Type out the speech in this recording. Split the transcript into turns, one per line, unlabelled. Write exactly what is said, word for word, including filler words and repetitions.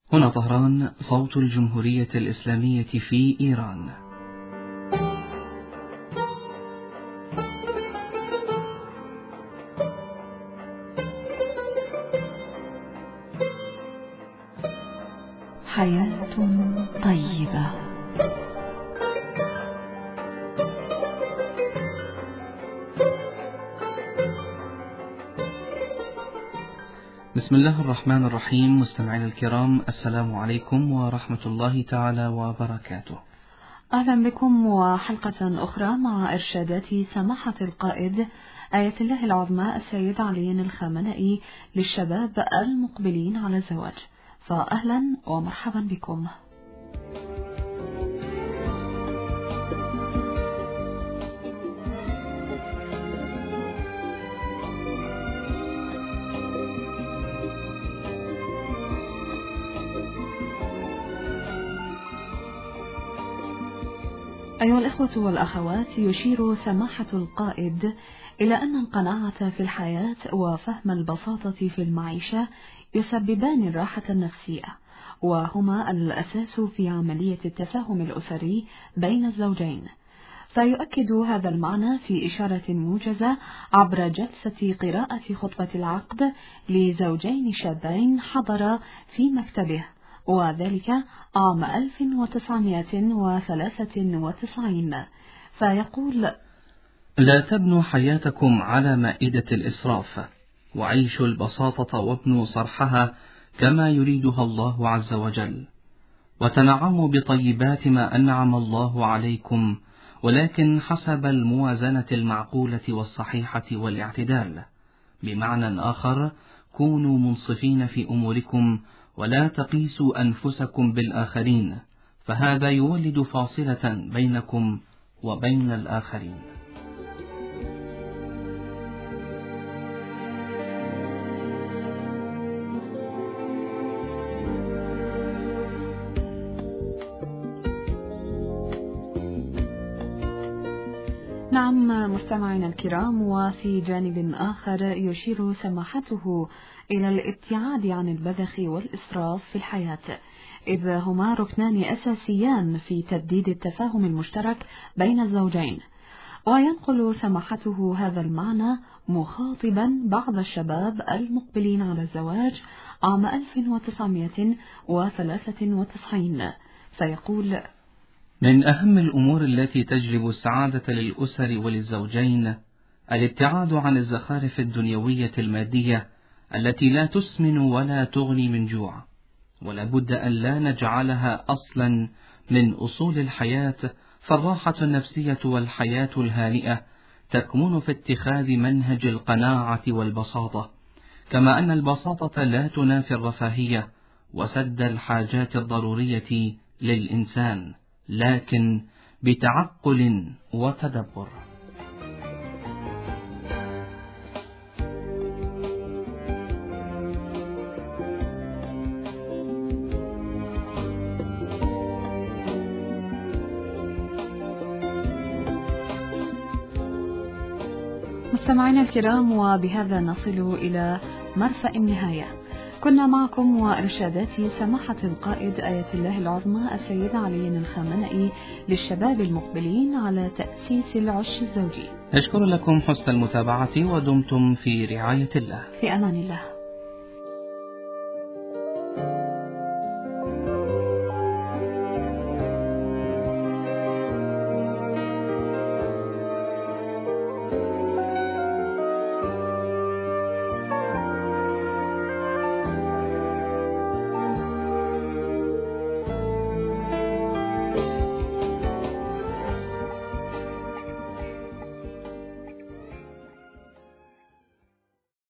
هنا طهران، صوت الجمهورية الإسلامية في إيران.
حياة طيبة.
بسم الله الرحمن الرحيم. مستمعينا الكرام، السلام عليكم ورحمة الله تعالى وبركاته.
أهلا بكم وحلقة أخرى مع إرشادات سماحة القائد آية الله العظمى السيد علي الخامنئي للشباب المقبلين على الزواج، فأهلا ومرحبا بكم. أيها الإخوة والأخوات، يشير سماحة القائد إلى أن القناعة في الحياة وفهم البساطة في المعيشة يسببان الراحة النفسية، وهما الأساس في عملية التفاهم الأسري بين الزوجين. فيؤكد هذا المعنى في إشارة موجزة عبر جلسة قراءة خطبة العقد لزوجين شابين حضر في مكتبه، وذلك عام ألف وتسعمائة وثلاثة وتسعين. فيقول:
لا تبنوا حياتكم على مائدة الإسراف، وعيشوا البساطة وابنوا صرحها كما يريدها الله عز وجل، وتنعموا بطيبات ما أنعم الله عليكم، ولكن حسب الموازنة المعقولة والصحيحة والاعتدال. بمعنى آخر، كونوا منصفين في أموركم ولا تقيسوا أنفسكم بالآخرين، فهذا يولد فاصلة بينكم وبين الآخرين.
نعم مستمعينا الكرام، وفي جانب آخر يشير سماحته إلى الابتعاد عن البذخ والإسراف في الحياة، إذ هما ركنان أساسيان في تبديد التفاهم المشترك بين الزوجين. وينقل سماحته هذا المعنى مخاطبا بعض الشباب المقبلين على الزواج عام ألف وتسعمائة وثلاثة وتسعين، فيقول:
من أهم الأمور التي تجلب السعادة للأسر وللزوجين الابتعاد عن الزخارف الدنيوية المادية التي لا تسمن ولا تغني من جوع، ولا بد أن لا نجعلها أصلا من أصول الحياة. فالراحة النفسية والحياة الهانئة تكمن في اتخاذ منهج القناعة والبساطة، كما أن البساطة لا تنافي الرفاهية وسد الحاجات الضرورية للإنسان، لكن بتعقل وتدبر.
مستمعينا الكرام، وبهذا نصل إلى مرفأ النهاية. كنا معكم وإرشادات سماحة القائد آية الله العظمى السيد علي الخامنئي للشباب المقبلين على تأسيس العش الزوجي.
أشكر لكم حسن المتابعة، ودمتم في رعاية الله.
في أمان الله.